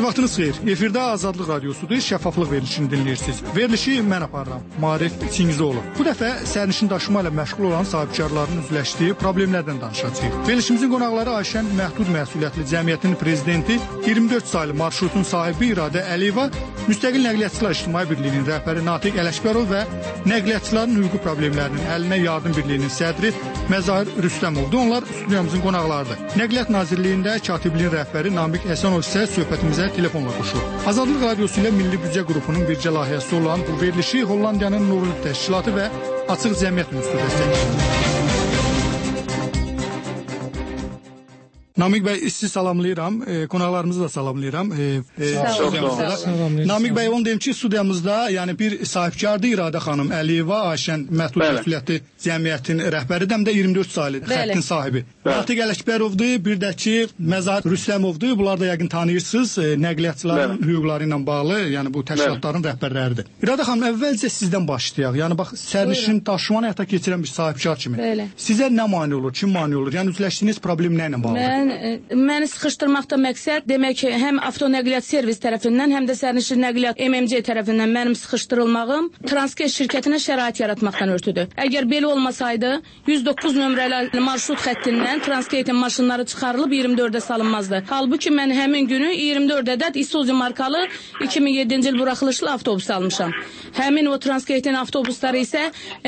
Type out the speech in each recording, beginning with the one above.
Hər vaxtınız xeyir. Efirdə Azadlıq Radiosudur, şəffaflıq verilişini dinləyirsiniz. Verilişi mən aparıram, Maarif Çingizoğlu. Bu dəfə sərnişin daşıma ilə məşğul olan sahibkarların üzləşdiyi problemlərdən danışacağıq. Verilişimizin qonaqları Ayşən Məhdud Məsuliyyətli Cəmiyyətinin prezidenti, 24 saylı marşrutun sahibi İradə Əliyeva, Müstəqil Nəqliyyatçılar İctimai Birliyinin rəhbəri Natiq Ələşbərov və Nəqliyyatçıların hüquqi problemlərinin əlinə yardım birliyinin sədri Məzahir Rüstəmovdur. Onlar studiyamızın qonaqlarıdır. Nəqliyyat Nazirliyində katibliyin rəhbəri Namiq Həsənov isə söhbətimizə telefonla qoşulur. Azadlıq Radiosu ilə Milli Büdcə qrupunun bircə layihəsi olan bu verilişi Hollandiyanın Novruz Təşkilatı və Açıq Cəmiyyət İnstitutu dəstəkləyir. Namiq bəy, sizi salamlayıram, qonaqlarımızı da salamlayıram. Namiq bəy, onu deyim ki, studiyamızda yəni bir sahibkardır İradə xanım Əliyeva, Ayşən Məhdud Məsuliyyətli Cəmiyyətin rəhbəri, həm də 24 saylı xəttin sahibi. Natiq Ələşbərovdur, bir də ki, Məzahir Rüstəmovdur. Bunlar da yəqin tanıyırsınız, nəqliyyatçıların hüquqları ilə bağlı, yəni bu təşkilatların rəhbərləridir. İradə xanım, əvvəlcə sizdən başlayaq. Yəni bax, sərnişin daşımanı həyata keçirən bir sahibkar kimi. Sizə nə mane olur, kim mane olur? Yəni üzləşdiyiniz problem nə ilə bağlıdır? Məni sıxışdırmaqda məqsəd demək ki, həm avtonəqliyyat servis tərəfindən, həm də sərnişin nəqliyyat MMC tərəfindən mənim sıxışdırılmağım Transked şirkətinə şərait yaratmaqdan ötüdür. Əgər belə olmasaydı, 109 nömrəli marşrut xəttindən Transkedin maşınları çıxarılıb 24-də salınmazdı. Halbuki mən həmin günü 24 ədəd Isuzu markalı 2007-ci il buraxılışlı avtobus almışam. Həmin o Transkedin avtobusları isə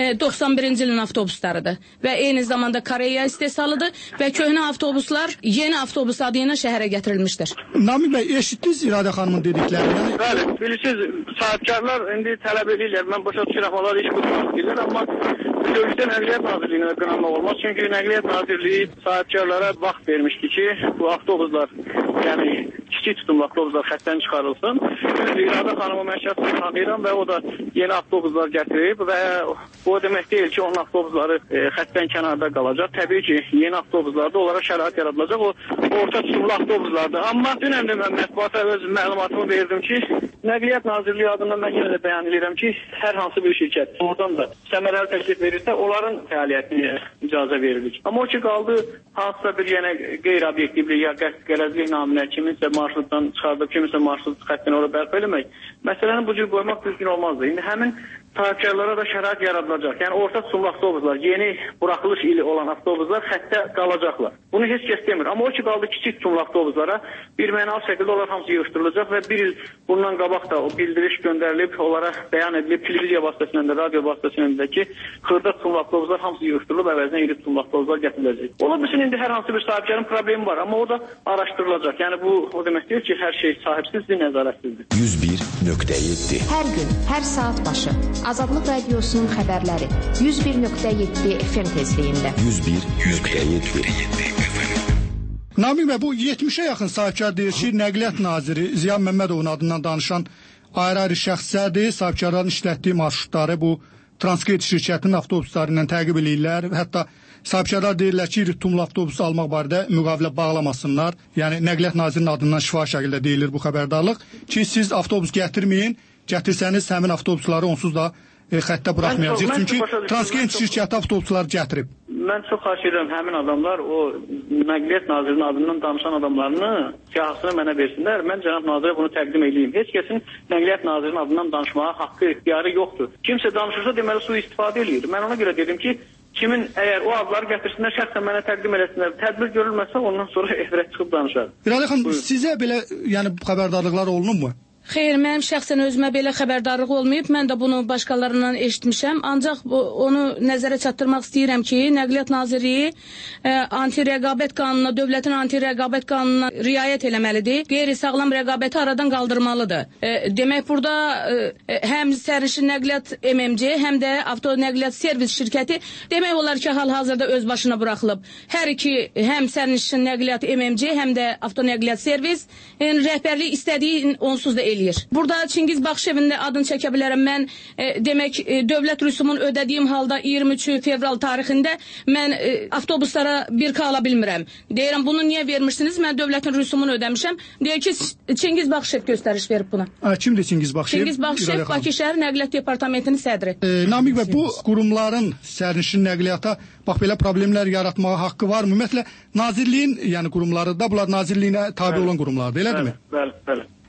91-ci ilin avtobuslarıdır və eyni zamanda Koreya istehsalıdır və köhnə avtobuslar yeni avtobus adı ilə şəhərə gətirilmişdir. Namiq bəy, eşitdiniz İradə xanımın dediklərini? Bəli, bilirsiniz, sahibkarlar indi tələb edirlər. Mən başa düşürəm, onlar iş qurmaq istəyirlər, amma dövlətdə Nəqliyyat Nazirliyinə qınanmaq olmaz. Çünki Nəqliyyat Nazirliyi sahibkarlara vaxt vermişdi ki, bu avtobuslar, yəni kiçik tutumlu avtobuslar xəttdən çıxarılsın. İradə xanımı mən şəxsən tanıyıram və o da yeni avtobuslar gətirib və o demək deyil ki, onun avtobusları xəttdən kənarda qalacaq. Təbii ki, yeni avtobuslarda onlara şərait yaradılacaq. O orta tutumlu avtobuslardır. Amma dünən də mən mətbuata öz məlumatımı verdim ki, Nəqliyyat Nazirliyi adından mən yenə də bəyan edirəm ki, hər hansı bir şirkət oradan da səmərəli təklif verirsə, onların fəaliyyətini icazə verilir. Amma o ki, qaldı hansısa bir yenə qeyri-obyektivlik ya qərəzlik naminə kiminsə marşrutdan çıxardıb, kiminsə marşrut xəttini orada bərpa eləmək, məsələni bu cür qoymaq düzgün olmazdı. İndi həmin sahibkarlara da şərait yaradılacaq. Yəni orta tutumlu avtobuslar, yeni buraxılış ili olan avtobuslar xəttə qalacaqlar. Bunu heç kəs demir. Amma o ki, qaldı kiçik tutumlu avtobuslara bir mənalı şəkildə onlar hamısı yığışdırılacaq və bir il bundan qabaq da o bildiriş göndərilib, onlara bəyan edilib, televiziya vasitəsilə də, radio vasitəsilə də ki, xırda tutumlu avtobuslar hamısı yığışdırılıb, əvəzinə iri tutumlu avtobuslar gətiriləcək. Ola bilsin, indi hər hansı bir sahibkarın problemi var, amma o da araşdırılacaq. Yəni bu o demək deyil ki, hər şey sahibsizdir, nəzarətsizdir. 101.7 Hər gün, hər saat başı Azadlıq Radiosunun xəbərləri 101.7 FM tezliyində. 101.7 Namiq bəy, bu 70-ə yaxın sahibkar deyir ki, Nəqliyyat Naziri Ziya Məmmədovun adından danışan ayrı-ayrı şəxslərdir, sahibkarların işlətdiyi marşrutları bu Transked şirkətinin avtobusları ilə təqib edirlər. Hətta sahibkarlar deyirlər ki, iri tutumlu avtobus almaq barədə müqavilə bağlamasınlar. Yəni Nəqliyyat Nazirinin adından şifahi şəkildə deyilir bu xəbərdarlıq ki, siz avtobus gətirməyin, gətirsəniz həmin avtobusları onsuz da xəttə buraxmayacaq. Çünki Transked şirkəti avtobusları gətirib. Mən çox xahiş edirəm, həmin adamlar o Nəqliyyat Nazirinin adından danışan adamlarını siyahısını mənə versinlər. Mən cənab nazirə bunu təqdim edeyim. Heç kəsin Nəqliyyat Nazirinin adından danışmağa haqqı, ixtiyarı yoxdur. Kimsə danışırsa deməli sui-istifadə edir. Mən ona görə dedim ki, kimin əgər o adları gətirsinlər, şəxsən mənə təqdim eləsinlər. Tədbir görülməsə ondan sonra efirə çıxıb danışar. İradə xanım, sizə belə yəni xəbərdarlıqlar olunubmu? Xeyr, mənim şəxsən özümə belə xəbərdarlıq olmayıb. Mən də bunu başqalarından eşitmişəm. Ancaq onu nəzərə çatdırmaq istəyirəm ki, Nəqliyyat Nazirliyi anti-rəqabət qanununa, dövlətin anti-rəqabət qanununa riayət eləməlidir. Qeyri-sağlam rəqabəti aradan qaldırmalıdır. Demək, burada həm sərnişin nəqliyyat MMC, həm də avtonəqliyyat servis şirkəti demək olar ki, hal-hazırda öz başına buraxılıb. Hər iki, həm sərnişin nəqliyyat MMC, həm də avtonəqliyyat servis rəhbərlik istədiyi onsuz da eləyir. Burada Çingiz Baxşevin də adını çəkə bilərəm. Mən demək dövlət rüsumunu ödədiyim halda 23 fevral tarixində mən avtobuslara bir ala bilmirəm. Deyirəm, bunu niyə vermişsiniz? Mən dövlətin rüsumunu ödəmişəm. Deyir ki, Çingiz Baxşev göstəriş verib buna. Kimdir Çingiz Baxşev? Çingiz Baxşev Bakı şəhər Nəqliyyat Departamentinin sədri. Namiq bəy, bu qurumların sərnişin nəqliyyata bax belə problemlər yaratmağa haqqı varmı? Ümumiyyətlə Nazirliyin, yəni qurumları da bunlar Nazirliyinə tabe olan qurumlardır, elədirmi? Bəli.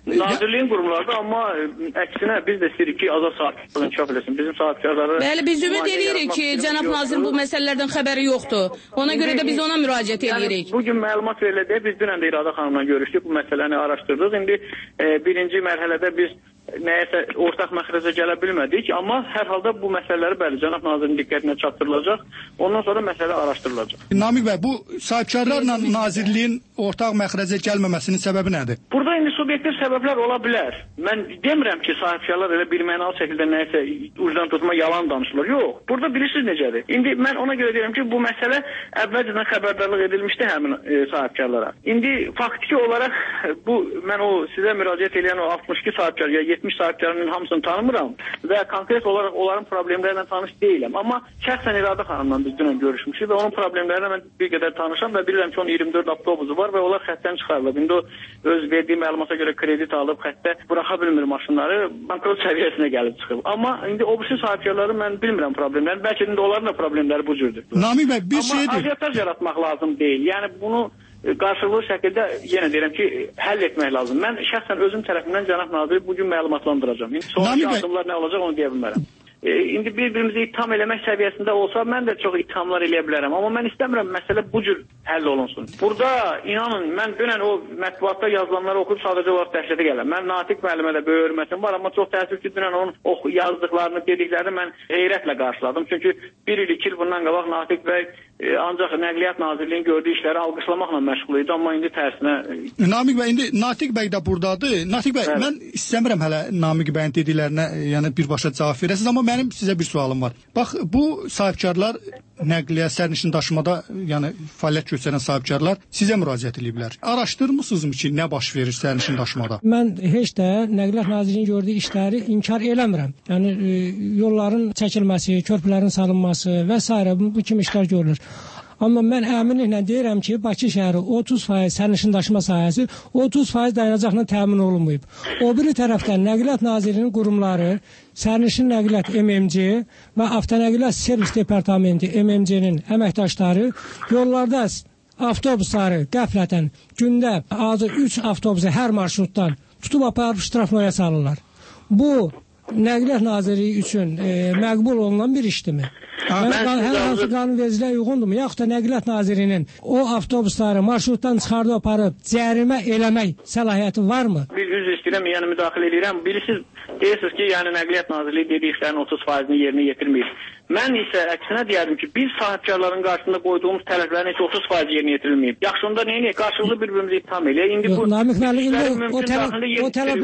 Nazirliyin qurumlarında, amma əksinə biz də istəyirik ki, azad sahibkarlığını inkişaf eləsin. Bizim sahibkarları... Bəli, biz ümid edirik ki, cənab nazirin bu məsələlərdən xəbəri yoxdur. Ona görə də biz ona müraciət edirik. Bugün məlumat verildi, biz dünən də İradə xanımla görüşdük, bu məsələni araşdırdıq. İndi birinci mərhələdə biz nəyəsə ortaq məxrəcə gələ bilmədik, amma hər halda bu məsələləri bəli, cənab nazirin diqqətinə çatdırılacaq. Ondan sonra məsələ araşdırılacaq. Namiq bəy, bu sahibkarlarla nazirliyin ortaq məxrəcə gəlməməsinin səbəbi nədir? Burada indi subyektiv səbəblər ola bilər. Mən demirəm ki, sahibkarlar elə birmənalı şəkildə nəyəsə ucdan tutma yalan danışırlar. Yox, burada bilirsiniz necədir. İndi mən ona görə deyirəm ki, bu məsələ əvvəlcədən xəbərdarlıq edilmişdi həmin sahibkarlara. İndi faktiki olaraq mən o sizə müraciət edən o 62 sahibkar ya 70 sahibkarının hamısını tanımıram və konkret olaraq onların problemlərlə tanış deyiləm. Amma şəxsən İradə xanımla biz dünən görüşmüşük və onun problemlərlə mən bir qədər tanışam və bilirəm ki, onun 24 avtobusu var və onlar xəttdən çıxarılıb. İndi o öz verdiyi məlumata görə kredit alıb xəttə buraxa bilmir maşınları, bankrot səviyyəsinə gəlib çıxıb. Amma indi o birisi sahibkarları mən bilmirəm problemlərini. Bəlkə də onların da problemləri bu cürdür. Namiq bəy, bir şeydir. Amma aziyataj yaratmaq lazım deyil. Yəni bunu qarşılıqlı şəkildə yenə deyirəm ki, həll etmək lazım. Mən şəxsən özüm tərəfimdən cənab naziri bugün məlumatlandıracağam. İndi sonraki adımlar nə olacaq onu deyə bilmərəm. İndi bir-birimizi ittiham eləmək səviyyəsində olsa, mən də çox ittihamlar eləyə bilərəm. Amma mən istəmirəm məsələ bu cür həll olunsun. Burada, inanın, mən dünən o mətbuatda yazılanları oxuyub sadəcə olaraq dəhşətə gələm. Mən Natiq müəllimə də böyük hörmətim var, amma çox təəssüf ki, dünən onun yazdıqlarını, dediklərini mən heyrətlə qarşıladım. Çünki 1 il, 2 il bundan qabaq Natiq bəy ancaq Nəqliyyat Nazirliyinin gördüyü işləri alqışlamaqla məşğul idi, amma indi tərsinə... Namiq bəy, indi Natiq bəy də buradadır. Natiq bəy, evet. Mən istəmirəm hələ Namiq bəyin dediklərinə yəni birbaşa cavab verəsiniz, amma mənim sizə bir sualım var. Bax, bu sahibkarlar nəqliyyat, sərnişin daşımada, yəni fəaliyyət göstərən sahibkarlar sizə müraciət ediblər. Araşdırmısınızmı ki, nə baş verir sərnişin daşımada? Mən heç də Nəqliyyat Nazirliyinin gördüyü işləri inkar eləmirəm. Yəni yolların çəkilməsi, körpülərin salınması və s. bu kimi işlər görülür. Amma mən əminliklə deyirəm ki, Bakı şəhəri 30% sərnişin daşıma sahəsi 30% dayanacaqla təmin olunmayıb. O biri tərəfdən Nəqliyyat Nazirliyinin qurumları, Sərnişin Nəqliyyat MMC və Avtonəqliyyat Servis Departamenti MMC-nin əməkdaşları yollarda avtobusları qəflətən gündə azı 3 avtobusu hər marşrutdan tutub aparıb ştrafmaya salırlar. Bu Nəqliyyat Nazirliyi üçün məqbul olunan bir işdirmi? Hər hansı qanunvericiliyə uyğundurmu? Yaxud da Nəqliyyat Nazirliyinin o avtobusları marşrutdan çıxardıb aparıb cərimə eləmək səlahiyyəti varmı? Bir üzr istəyirəm, yəni müdaxilə edirəm. Deyirsiniz ki, yəni Nəqliyyat Nazirliyi dediyi işlərin 30%-ni yerinə yetirmir. Mən isə əksinə deyərdim ki, biz sahibkarların qarşısında qoyduğumuz tələblərin heç 30% yerinə yetirilməyib. Yaxşında neyini? Qarşılıqlı bir-birimizi ittiham eləyək. İndi bu Namiq müəllim,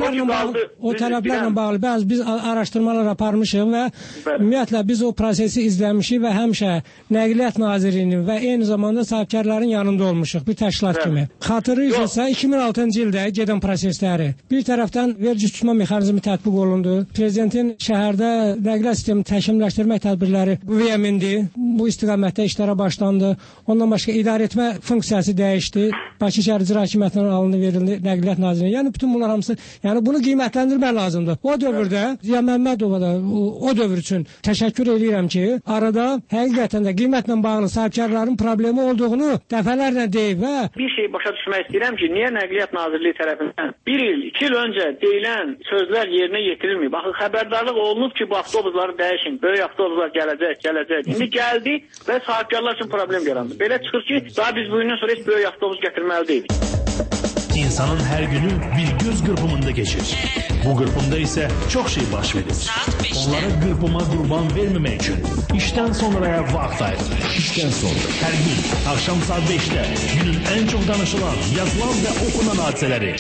o tələblərlə bağlı bəzi biz araşdırmalar aparmışıq və ümumiyyətlə biz o prosesi izləmişik və həmişə Nəqliyyat Nazirliyinin və eyni zamanda sahibkarların yanında olmuşuq bir təşkilat kimi. Xatırlayırsınızsa 2006-cı ildə gedən prosesləri bir tərəfdən vergi tutma mexanizmi tətbiq olundu. Prezidentin şəhərdə nəqliyyat sistemini təkmilləşdirmək tədbirləri qüvvəyə mindi. Bu istiqamətdə işlərə başlandı. Ondan başqa idarəetmə funksiyası dəyişdi. Bakı şəhər İcra Hakimiyyətindən alındı, verildi Nəqliyyat Nazirliyinə. Yəni bütün bunlar hamısı, yəni bunu qiymətləndirmək lazımdır. O dövrdə Ziya Məmmədova da o dövr üçün təşəkkür edirəm ki, arada həqiqətən də qiymətlə bağlı sahibkarların problemi olduğunu dəfələrlə deyib və bir şey başa düşmək istəyirəm ki, niyə Nəqliyyat Nazirliyi tərəfindən 1 il, 2 il öncə deyilən sözlər yerinə yetirilməyib? Baxın, xəbərdarlıq olunub ki, bu avtobusları dəyişin, böyük avtobuslar gələcək. İndi gəldi və sahibkarlar üçün problem yarandı. Belə çıxır ki, daha biz bu gündən sonra heç böyük avtobus gətirməli deyilik. İnsanın hər günü bir göz qırpımında keçir. Bu qırpımda isə çox şey baş verir. Onlara qırpıma qurban verməmək üçün işdən sonraya vaxt ayırır. İşdən sonra hər gün axşam saat 5-də günün ən çox danışılan, yazılan və oxunan hadisələri.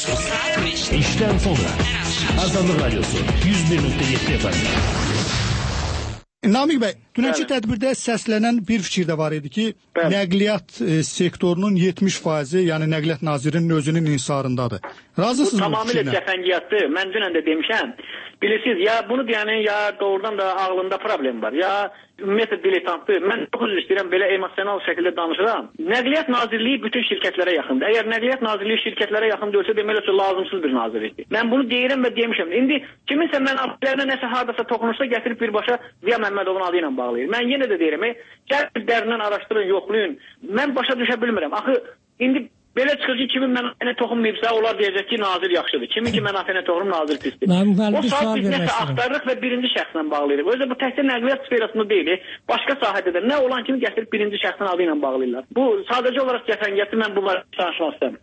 İşdən sonra Azadlıq Radiosu 101.7 FM. Namiq bəy, dünənki tədbirdə səslənən bir fikir də var idi ki, nəqliyyat sektorunun 70%, yəni Nəqliyyat Nazirinin özünün insarındadır. Razısınız mı? Bu tamamilə cəfəngiyatdır. Mən dünən də demişəm. Bilirsiniz, ya bunu deyənin ya doğrudan da ağlında problem var, ya ümumiyyətlə diletantdır. Mən çox üzr istəyirəm, belə emosional şəkildə danışıram. Nəqliyyat Nazirliyi bütün şirkətlərə yaxındır. Əgər Nəqliyyat Nazirliyi şirkətlərə yaxın deyilsə, deməli ki, lazımsız bir nazirlikdir. Mən bunu deyirəm və demişəm. İndi kiminsə mən adlarına nəsə hardasa toxunursa gətirib birbaşa Ziya Məmmədovun adı ilə bağlayır. Mən yenə də deyirəm, gəl dərindən araşdırın, yoxlayın. Mən başa düşə bilmirəm. Axı indi Belə çıxır ki, kimin mənafeyinə toxunmayıbsa, onlar deyəcək ki, nazir yaxşıdır. Kimin ki mənafeyinə toxunub, nazir pisdir. O saat biz nəsə axtarırıq və birinci şəxslə bağlayırıq. Özü bu təkcə nəqliyyat sferasında deyil, başqa sahədə də nə olan kimi gətirib birinci şəxsin adı ilə bağlayırlar. Bu sadəcə olaraq cəfəngiyatdır, mən bunları danışmaq istəmirəm.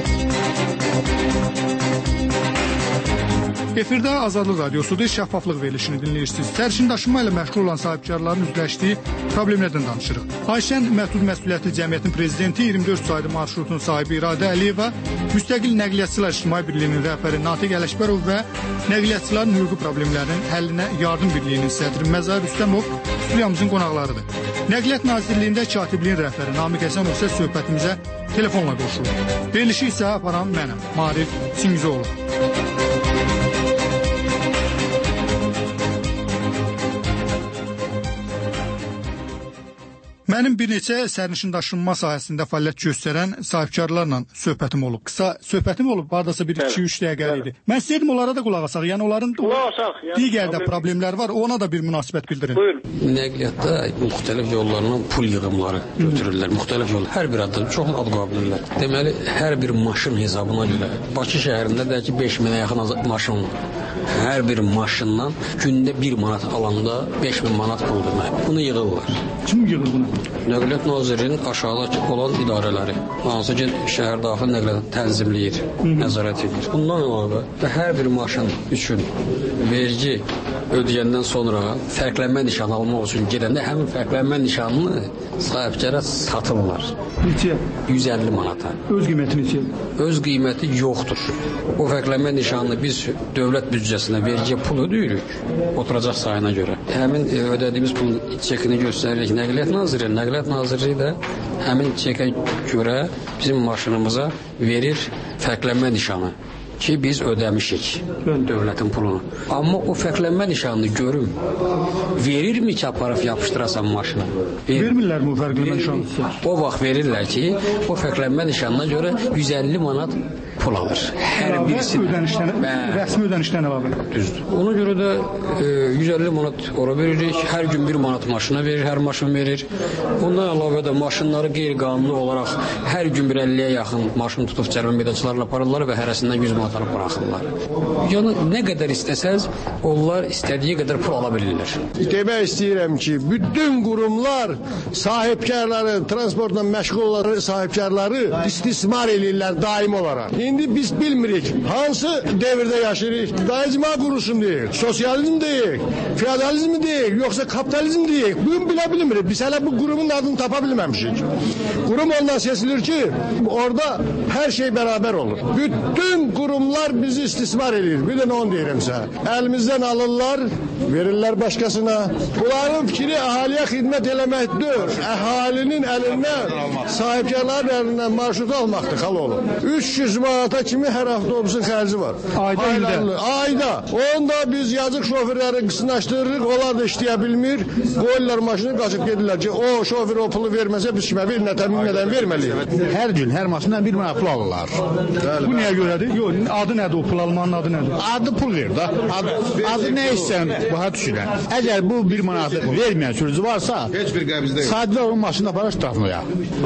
Efirdə Azadlıq Radiosu'da şəffaflıq verilişini dinləyirsiniz. Sərnişin daşınma ilə məşğul olan sahibkarların üzləşdiyi problemlərdən danışırıq. Ayşən Məhdud Məsuliyyətli Cəmiyyətin prezidenti 24 saylı marşrutun sahibi İradə Əliyeva, Müstəqil Nəqliyyatçılar İctimai Birliyinin rəhbəri Natiq Ələşbərov və nəqliyyatçıların hüquqi problemlərinin həllinə yardım birliyinin sədri Məzar Rüstəmov studiyamızın qonaqlarıdır. Nəqliyyat Nazirliyində katibliyin rəhbəri Namiq Həsənov isə söhbətimizə telefonla qoşulur. Verilişi isə aparan mənəm, Maarif Çingizoğlu. Mənim bir neçə sərnişin daşınma sahəsində fəaliyyət göstərən sahibkarlarla söhbətim olub. Qısa söhbətim olub, hardasa 1-2-3 dəqiqə idi. Mən istəyirdim onlara da qulaq asaq. Yəni onların digər də problemləri var, ona da bir münasibət bildirin. Buyurun. Nəqliyyatda müxtəlif yollarla pul yığımları götürürlər. Müxtəlif yol, hər bir adda çox ad qabilirlər. Deməli, hər bir maşın hesabına görə Bakı şəhərində də ki 5000-ə yaxın maşın var. Hər bir maşından gündə 1 manat alanda 5000 manat pul demək. Bunu yığırlar. Kim yığır bunu? Nəqliyyat Nazirliyinin aşağıdakı olan idarələri, hansı ki şəhər daxili nəqliyyatı tənzimləyir, nəzarət edir. Bundan əlavə hər bir maşın üçün vergi ödəyəndən sonra fərqlənmə nişanı almaq üçün gedəndə həmin fərqlənmə nişanını sahibkara satırlar. Neçə? 150 manata. Öz qiyməti neçə? Öz qiyməti yoxdur. O fərqlənmə nişanını biz dövlət büdcəsinə vergi pul ödəyirik, oturacaq sayına görə. Həmin ödədiyimiz pulun çekini göstəririk Nəqliyyat Nazirliyi. Nəqliyyat Nazirliyi də həmin çekə görə bizim maşınımıza verir fərqlənmə nişanı ki biz ödəmişik dövlətin pulunu. Amma o fərqlənmə nişanını görüm, verirmi ki aparıb yapışdırasan maşına? Vermirlər mi o fərqlənmə nişanı? O vaxt verirlər ki, o fərqlənmə nişanına görə 150 manat pul alır. Hər birisi rəsmi ödənişdən əlavə. Düzdür. Ona görə də 150 manat ora veririk. Hər gün 1 manat maşına verir, hər maşın verir. Ondan əlavə də maşınları qeyri-qanuni olaraq hər gün 50-yə yaxın maşın tutub cərimə meydançalarına aparırlar və hərəsindən 100 manat alıb buraxırlar. Yəni nə qədər istəsəz, onlar istədiyi qədər pul ala bilirlər. Demək istəyirəm ki, bütün qurumlar sahibkarları, transportla məşğul olan sahibkarları istismar edirlər daim olaraq. İndi biz bilmirik, hansı devirdə yaşayırıq, daicima qurusun deyik, sosializm deyik, feodalizm deyik, yoxsa kapitalizm deyik. Bugün bilə bilmirik, biz hələ bu qurumun adını tapa bilməmişik. Qurum ondan seçilir ki, orada hər şey bərabər olur. Bütün qurumlar bizi istismar edir. Bir də onu deyirəm sənə. Əlimizdən alırlar, verirlər başqasına. Bunların fikri əhaliyə xidmət eləməkdir. Əhalinin əlindən, sahibkarların əlindən marşrutu almaqdır, xal olur. 300 manata kimi hər avtobusun xərci var. Ayda. Onda biz yazıq şoförləri qısınlaşdırırıq, onlar da işləyə bilmir. Qoyurlar maşını, qaçıb gedirlər ki, o şoför o pulu verməsə biz kimə bir nədən verməliyik. Hər gün, hər maşından 1 manat pul alırlar. Bu niyə görədir? Yox, adı nədir o pul almanın adı nədir? Adı pul verir da. Adı nə istəyən baha düşürlər. Əgər bu 1 manatı verməyən sürücü varsa, heç bir qəbizdə yox. Sadəcə onun maşını aparır tutaqmaya.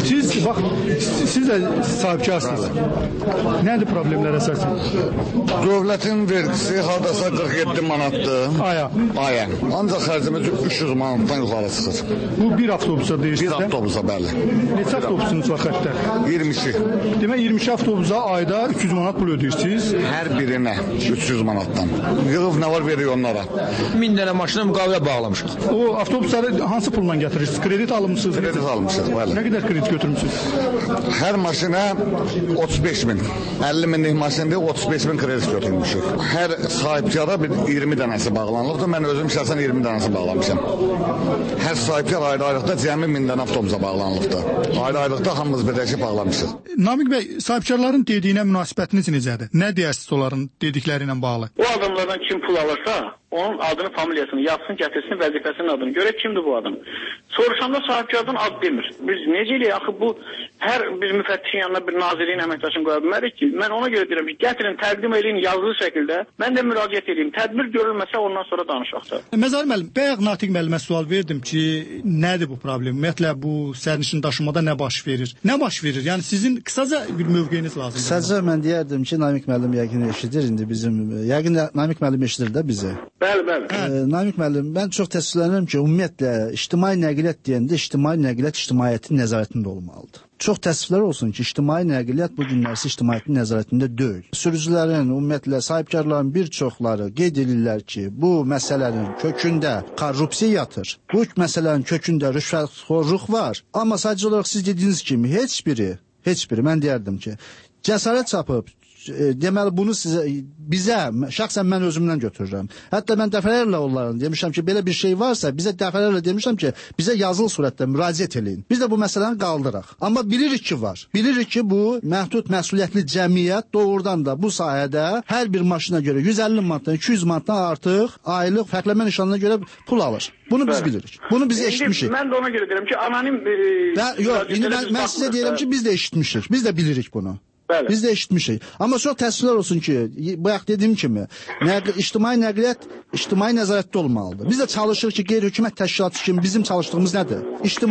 Siz də sahibkarsınız. Nədir problemlər əsasən? Dövlətin vergisi hardasa 47 manatdır. Aya. Ancaq xərcimiz 300 manatdan yuxarı çıxır. Bu bir avtobusa deyirsiniz? Bir avtobusa, bəli. Neçə avtobusunuz var xəttdə? 22. Demək 22 avtobusa ayda 300 manat pul ödəyirsiniz? Hər birinə 300 manatdan. Yığıb nə var veriyor onlara. 1000 dənə maşına müqavilə bağlamışıq. O avtobusları hansı pulla gətirirsiniz? Kredit almışsınız? Kredit almışıq, bəli. Nə qədər kredit götürmüsünüz? Hər maşına 35 min. 50 minlik maşında 35 min kredit götürmüşük. Hər sahibkara bir 20 dənəsi bağlanılıbdır. Mən özüm şəxsən 20 dənəsi bağlamışam. Hər sahibkar ayrı-ayrıqda cəmi 1000 dənə avtobusa bağlanılıbdır. Ayrı-ayrıqda hamımız birləşib bağlamışıq. Namiq bəy, sahibkarların dediyinə münasibətiniz necədir? Nə deyərsiniz onların dedikləri ilə bağlı? O adamlardan kim pul alırsa, onun adını, familiyasını yazsın, gətirsin, vəzifəsinin adını. Görək kimdir bu adam. Soruşanda sahibkardan ad demir. Biz necə eləyək? Axı bu hər bir müfəttişin yanına bir nazirin əməkdaşını qoya bilmərik ki. Mən ona görə deyirəm ki, gətirin, təqdim eləyin yazılı şəkildə. Mən də müraciət edeyim. Tədbir görülməsə ondan sonra danışaq da. Məzar müəllim, bayaq Natiq müəllimə sual verdim ki, nədir bu problem? Ümumiyyətlə bu sərnişin daşımada nə baş verir? Nə baş verir? Yəni sizin qısaca bir mövqeyiniz lazımdır. Sadəcə mən deyərdim ki, Namiq müəllim yəqin eşidir indi bizim. Yəqin Namiq müəllim eşidir də bizi. Bəli, bəli. Namiq müəllim, mən çox təəssüflənirəm ki, ümumiyyətlə ictimai nəqliyyat deyəndə ictimai nəqliyyat ictimaiyyətin nəzarətində olmalıdır. Çox təəssüflər olsun ki, ictimai nəqliyyat bu günlərsi ictimaiyyətin nəzarətində deyil. Sürücülərin, ümumiyyətlə sahibkarların bir çoxları qeyd edirlər ki, bu məsələnin kökündə korrupsiya yatır. Bu məsələnin kökündə rüşvətxorluq var. Amma sadəcə olaraq siz dediyiniz kimi heç biri mən deyərdim ki, cəsarət çapıb deməli bunu bizə şəxsən mən özümdən götürürəm. Hətta mən dəfələrlə onların demişəm ki, belə bir şey varsa bizə dəfələrlə demişəm ki, bizə yazılı surətdə müraciət eləyin. Biz də bu məsələni qaldıraq. Amma bilirik ki var. Bilirik ki bu məhdud məsuliyyətli cəmiyyət doğrudan da bu sahədə hər bir maşına görə 150 manatdan 200 manatdan artıq aylıq fərqlənmə nişanına görə pul alır. Bunu biz bilirik. Bunu biz eşitmişik. Mən də ona görə deyirəm ki, anonim yox, indi mən sizə deyirəm ki, biz də eşitmişik. Biz də bilirik bunu. Bəli. Biz də eşitmişik. Amma çox təəssüflər olsun ki, bayaq dediyim kimi, ictimai nəqliyyat ictimai nəzarətdə olmalıdır. Biz də çalışırıq ki, qeyri-hökumət təşkilatı kimi bizim çalışdığımız nədir?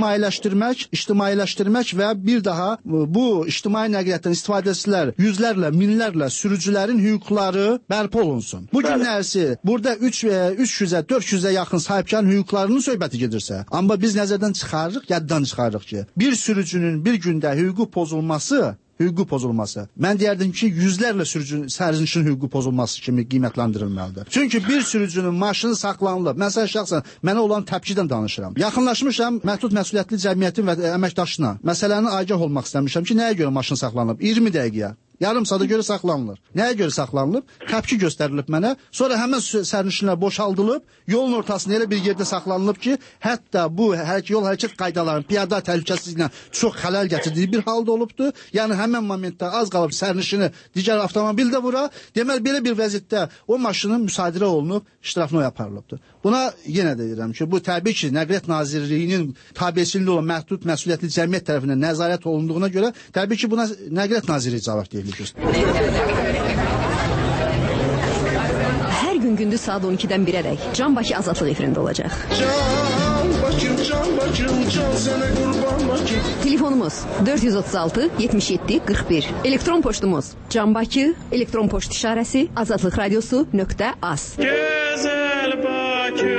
İctimailəşdirmək və bir daha bu ictimai nəqliyyatdan istifadəçilər yüzlərlə, minlərlə sürücülərin hüquqları bərpa olunsun. Bu günlərsi burada 300-ə, 400-ə yaxın sahibkarın hüquqlarının söhbəti gedirsə, amma biz nəzərdən çıxarırıq, yaddan çıxarırıq ki, bir sürücünün bir gündə hüququ pozulması. Mən deyərdim ki, yüzlərlə sərnişin hüququ pozulması kimi qiymətləndirilməlidir. Çünki bir sürücünün maşını saxlanılıb. Mən şəxsən mənə olan təpkidən danışıram. Yaxınlaşmışam məhdud məsuliyyətli cəmiyyətin və əməkdaşına. Məsələni agah olmaq istəmişəm ki, nəyə görə maşın saxlanılıb? 20 dəqiqəyə. Yarım saata görə saxlanılır. Nəyə görə saxlanılıb? Təpki göstərilib mənə. Sonra həmin sərnişinlər boşaldılıb, yolun ortasında elə bir yerdə saxlanılıb ki, hətta bu yol hərəkət qaydalarının piyada təhlükəsizliyinə çox xələl gətirdiyi bir halda olubdur. Yəni həmin momentdə az qalıb sərnişini digər avtomobildə vura. Deməli belə bir vəziyyətdə o maşının müsadirə olunub, iştirafına aparılıbdır. Buna yenə də deyirəm ki, bu təbii ki, Nəqliyyat Nazirliyinin tabeçiliyində olan məhdud məsuliyyətli cəmiyyət tərəfindən nəzarət olunduğuna görə, təbii ki, buna Nəqliyyat Nazirliyi cavab deyir. Hər gün gündüz saat 12-dən 1-ədək Can Bakı Azadlıq efirində olacaq. Can sənə qurban Bakı. Telefonumuz 436 77 41. Elektron poçtumuz canbakı, elektron poçt işarəsi azadlıqradiosu.az. Gözəl Bakı.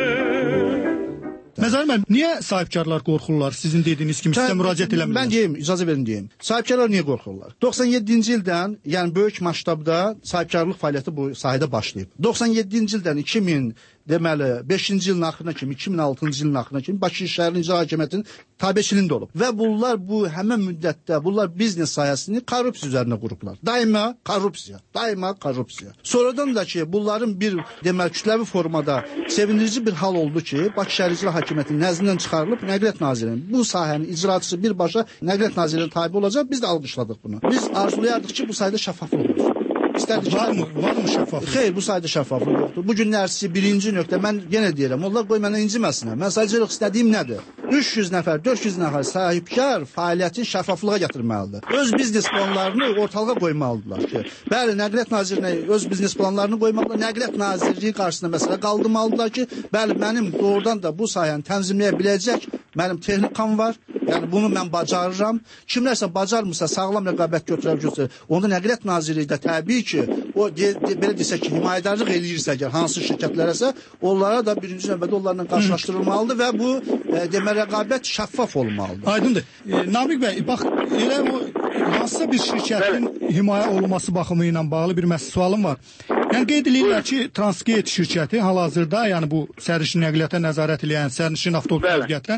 Məzar müəllim, niyə sahibkarlar qorxurlar sizin dediyiniz kimi sizə müraciət eləmirlər? Mən deyim, icazə verin deyim. Sahibkarlar niyə qorxurlar? 97-ci ildən, yəni böyük masştabda sahibkarlıq fəaliyyəti bu sahədə başlayıb. 97-ci ildən 5-ci ilin axırına kimi, 2006-cı ilin axırına kimi Bakı şəhərinin icra hakimiyyətinin tabeçiliyində olub. Və bunlar bu həmin müddətdə biznes sahəsini korrupsiya üzərinə qurublar. Daima korrupsiya. Sonradan da ki, bunların bir kütləvi formada sevindirici bir hal oldu ki, Bakı şəhər icra hakimiyyətinin nəzdindən çıxarılıb Nəqliyyat Nazirliyinin. Bu sahənin icraçısı birbaşa Nəqliyyat Nazirliyinin tabe olacaq. Biz də alqışladıq bunu. Biz arzulayardıq ki, bu sayda şəffaflıq olsun. Varmı şəffaflıq? Xeyr, bu sayda şəffaflıq yoxdur. Bu günlərsi birinci nöqtə, mən yenə deyirəm, onlar qoy mənə inciməsinlər. Mən sadəcə istədiyim nədir? 300 nəfər, 400 nəfər sahibkar fəaliyyətin şəffaflığa gətirməlidir. Öz biznes planlarını ortalığa qoymalıdırlar ki, bəli, Nəqliyyat Nazirinə öz biznes planlarını qoymalıdırlar. Nəqliyyat Nazirliyi qarşısında məsələ qaldırmalıdırlar ki, bəli, mənim doğrudan da bu sayəni tənzimləyə biləcək mənim texnikam var. Yəni bunu mən bacarıram. Kimlərsə bacarmırsa, sağlam rəqabət götürər. Onda Nəqliyyat Nazirliyi də təbii ki, o belə desək ki, himayədarlıq eləyirsə, hansı şirkətlərəsə, onlara da birinci növbədə onlarla qarşılaşdırılmalıdır və bu rəqabət şəffaf olmalıdır. Aydındır. Namiq bəy, bax, elə o hansısa bir şirkətin himayə olunması baxımı ilə bağlı bir sualım var. Yəni qeyd edirlər ki, Transgate şirkəti hal-hazırda, yəni bu sərnişin nəqliyyata nəzarət edən, sərnişin avtobusları gətirən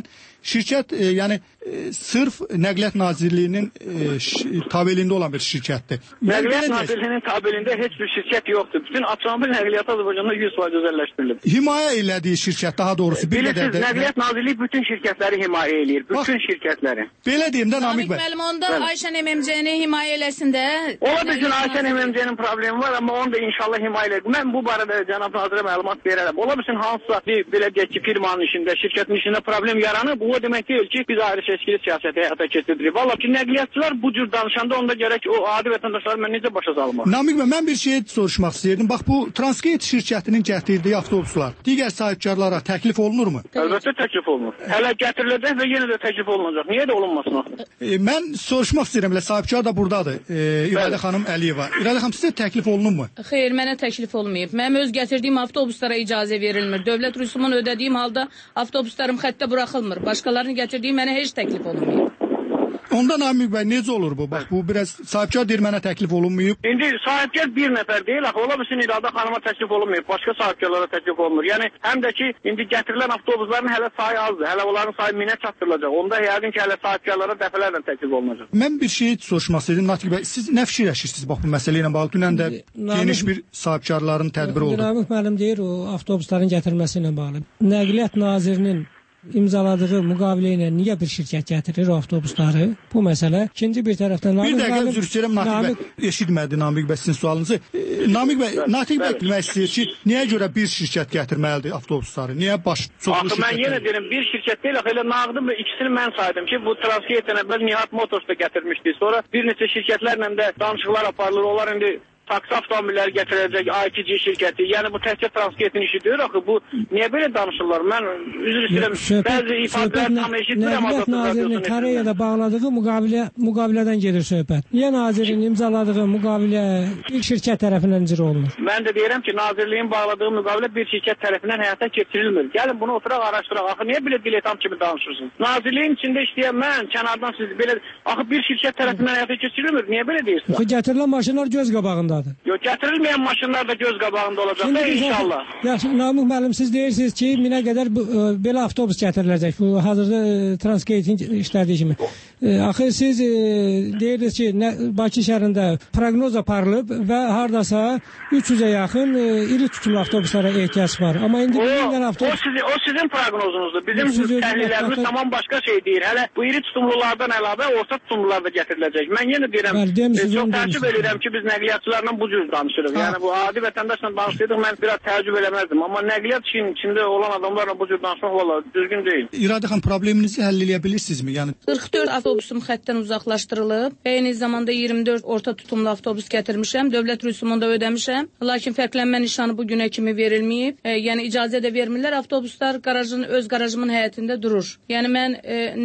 şirkət yəni sırf Nəqliyyat Nazirliyinin tabeliyində olan bir şirkətdir. Nəqliyyat Nazirliyinin tabeliyində heç bir şirkət yoxdur. Bütün avtomobil nəqliyyatı Azərbaycanda 100% özəlləşdirilib. Himayə elədiyi şirkət daha doğrusu bir qədər də Nəqliyyat Nazirliyi bütün şirkətləri himayə eləyir. Bütün şirkətləri. Belə deyim də Namiq bəy. Müəllim, onda Ayşən MMC-ni himayə eləsin də. Ola bilsin Ayşən MMC-nin problemi var, amma onu da inşallah himayə eləyir. Mən bu barədə cənab nazirə məlumat verərəm. Ola bilsin hansısa bir belə deyək ki, firmanın işində, şirkətin işində problem yaranıb, bu o demək deyil ki, biz ayrı seçkili siyasəti həyata keçiririk. Vallahi ki, nəqliyyatçılar bu cür danışanda onda gərək o adi vətəndaşları mən necə başa salmaq? Namiq bəy, mən bir şey soruşmaq istəyirdim. Bax bu Transgate şirkətinin gətirdiyi avtobuslar digər sahibkarlara təklif olunurmu? Əlbəttə təklif olunur. Hələ gətiriləcək və yenə də təklif olunacaq. Niyə də olunmasın o? Mən soruşmaq istəyirəm, sahibkar da burdadır. İradə xanım Əliyeva. İradə xanım, sizə təklif olunurmu? Xeyr, mənə təklif olmayıb. Mənim öz gətirdiyim avtobuslara icazə verilmir. Dövlət rüsumunu ödədiyim halda avtobuslarım xəttə buraxılmır. Başqalarının gətirdiyi mənə heç təklif olunmayıb. Onda Namiq bəy, necə olur bu? Bax bu biraz sahibkar deyir mənə təklif olunmayıb. İndi sahibkar bir nəfər deyil, axı ola bilsin İradə xanıma təklif olunmayıb, başqa sahibkarlara təklif olunur. Yəni həm də ki, indi gətirilən avtobusların hələ sayı azdır. Hələ onların sayı 1000-ə çatdırılacaq. Onda yəqin ki, hələ sahibkarlara dəfələrlə təklif olunacaq. Mən bir şey soruşmaq istədim Natiq bəy. Siz nə fikirləşirsiniz bax bu məsələ ilə bağlı? Dünən də geniş bir sahibkarların tədbiri oldu. Namiq müəllim deyir o avtobusların gətirilməsi ilə bağlı. Nəqliyyat Nazirinin imzaladığı müqavilə ilə niyə bir şirkət gətirir o avtobusları? Bu məsələ. İkinci bir tərəfdən bir dəqiqə üzr istəyirəm Natiq bəy. Eşitmədi Namiq bəy sizin sualınızı. Namiq bəy, Natiq bəy bilmək istəyir ki, niyə görə bir şirkət gətirməlidir avtobusları? Niyə çoxlu şirkət? Axı mən yenə deyirəm, bir şirkət deyil, axı elə nağdım və ikisini mən saydım ki, bu Transgate-dən əvvəl Nihat Motors da gətirmişdi. Sonra bir neçə şirkətlərlə də danışıqlar aparılır. Onlar indi taksi avtomobilləri gətirəcək A2C şirkəti. Yəni bu təkcə Transgate-in işi deyil axı. Bu niyə belə danışırlar? Mən üzr istəyirəm. Bəzi ifadələr tam eşitmirəm. Nəqliyyat Nazirinin Koreyada bağladığı müqavilədən gedir söhbət. Niyə nazirin imzaladığı müqavilə bir şirkət tərəfindən icra olunur? Mən də deyirəm ki, nazirliyin bağladığı müqavilə bir şirkət tərəfindən həyata keçirilmir. Gəlin bunu oturaq araşdıraq. Axı niyə belə diletant kimi danışırsınız? Nazirliyin içində işləyən mən kənardan siz belə axı bir şirkət tərəfindən həyata keçirilmir. Niyə belə deyirsiniz? Axı gətirilən maşınlar göz qabağında. Yox, gətirilməyən maşınlar da göz qabağında olacaq da inşallah. Yaxşı, Namiq müəllim, siz deyirsiniz ki, 1000-ə qədər belə avtobus gətiriləcək. Bu hazırda Transgate-in işlədiyi kimi. Axı siz deyirsiniz ki, Bakı şəhərində proqnoz aparılıb və hardasa 300-ə yaxın iri tutumlu avtobuslara ehtiyac var. Amma indi 1000 avtobus... O sizin proqnozunuzdur. Bizim təhlillərimiz tamam başqa şey deyir. Hələ bu iri tutumlulardan əlavə orta tutumlular da gətiriləcək. Mən yenə deyirəm, çox təəccüb edirəm ki, biz nəqliyyatçılar bu cür danışırıq. Yəni bu adi vətəndaşla danışırdıq, mən biraz təəccüb eləməzdim. Amma nəqliyyat işinin içində olan adamlarla bu cür danışmaq vallahi düzgün deyil. İradə xanım, probleminizi həll edə bilirsinizmi? Yəni 44 avtobusum xəttdən uzaqlaşdırılıb. Eyni zamanda 24 orta tutumlu avtobus gətirmişəm. Dövlət rüsumunu da ödəmişəm. Lakin fərqlənmə nişanı bu günə kimi verilməyib. Yəni icazə də vermirlər. Avtobuslar öz qarajımın həyətində durur. Yəni mən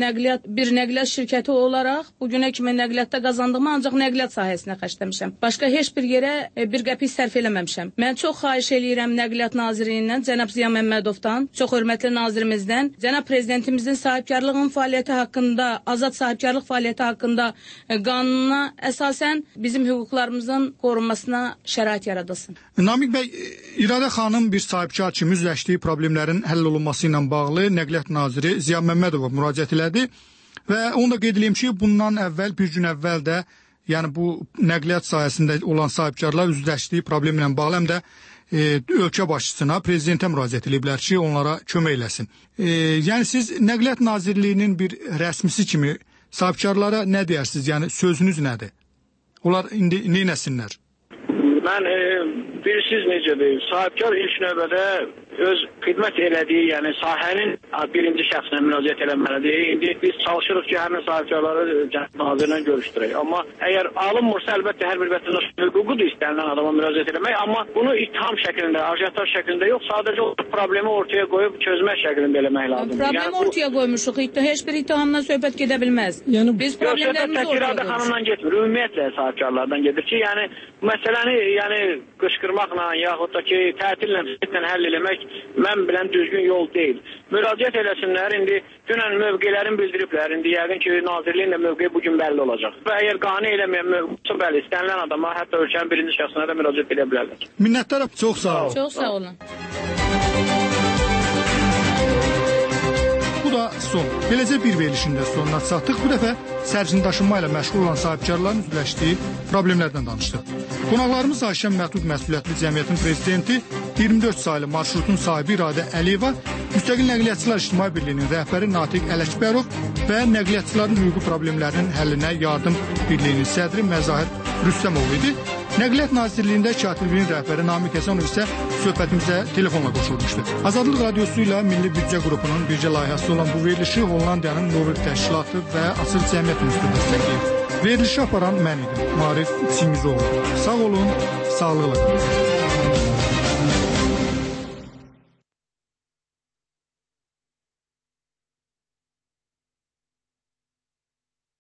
bir nəqliyyat şirkəti olaraq bu günə kimi nəqliyyatda qazandığımı ancaq nəqliyyat sahəsinə xərcləmişəm. Başqa heç bir yerə bir qəpik sərf eləməmişəm. Mən çox xahiş eləyirəm Nəqliyyat Nazirliyindən, cənab Ziya Məmmədovdan, çox hörmətli nazirimizdən, cənab prezidentimizin sahibkarlığın fəaliyyəti haqqında, azad sahibkarlıq fəaliyyəti haqqında qanuna əsasən bizim hüquqlarımızın qorunmasına şərait yaradılsın. Namiq bəy, İradə xanım bir sahibkar kimi üzləşdiyi problemlərin həll olunması ilə bağlı Nəqliyyat Naziri Ziya Məmmədova müraciət elədi və onu da qeyd edeyim ki, bundan əvvəl, bir gün əvvəl də yəni bu nəqliyyat sahəsində olan sahibkarlar üzləşdiyi problemlə bağlı həm də ölkə başçısına, prezidentə müraciət ediblər ki, onlara kömək eləsin. Yəni siz Nəqliyyat Nazirliyinin bir rəsmisi kimi sahibkarlara nə deyərsiniz? Yəni sözünüz nədir? Onlar indi nə etsinlər? Mən bilirsiniz necədir? Sahibkar ilk növbədə öz xidmət elədiyi, yəni sahənin birinci şəxsinə müraciət eləməlidir. İndi biz çalışırıq ki, həmin sahibkarları nazirlə görüşdürək. Amma əgər alınmırsa, əlbəttə hər bir vətəndaş hüququdur istənilən adama müraciət eləmək. Amma bunu ittiham şəklində, ajitaj şəklində yox, sadəcə o problemi ortaya qoyub çözmək şəklində eləmək lazımdır. Problemi ortaya qoymuşuq. Heç bir ittihamdan söhbət gedə bilməz. Yəni biz problemlərimizi ortaya qoymuşuq. Xanımdan getmir, ümumiyyətlə sahibkarlardan gedir ki, yəni məsələni qışqırmaqla yaxud da ki, tətillə həll eləmək mən bilən düzgün yol deyil. Müraciət eləsinlər, indi dünən mövqelərin bildiriblər, indi yəqin ki, nazirliyin də mövqeyi bugün bəlli olacaq. Və əgər qane eləməyən mövqeyi bəli, istənilən adama, hətta ölkənin birinci şəxsinə də müraciət edə bilərlər. Minnətdarım, çox sağ olun. Çox sağ olun. Bu da son. Beləcə bir verilişin də sonuna çatdıq. Bu dəfə sərnişin daşınma ilə məşğul olan sahibkarların üzləşdiyi problemlərdən danışdıq. Qonaqlarımız Ayşən Məhdud Məsuliyyətli Cəmiyyətin prezidenti, 24 saylı marşrutun sahibi İradə Əliyeva, Müstəqil Nəqliyyatçılar İctimai Birliyinin rəhbəri Natiq Ələkbərov və nəqliyyatçıların hüquqi problemlərinin həllinə yardım birliyinin sədri Məzahir Rüstəmov idi. Nəqliyyat Nazirliyində katibliyin rəhbəri Namiq Həsənov isə söhbətimizə telefonla qoşulmuşdu. Azadlıq Radiosu ilə Milli Büdcə Qrupunun bircə layihəsi olan bu verilişi Hollandiyanın Nobel Təşkilatı və Açıq Cəmiyyət İnstitutu dəstəkləyir. Verilişi aparan mən idim, Maarif Çingizoğlu. Sağ olun, sağlıqla qalın.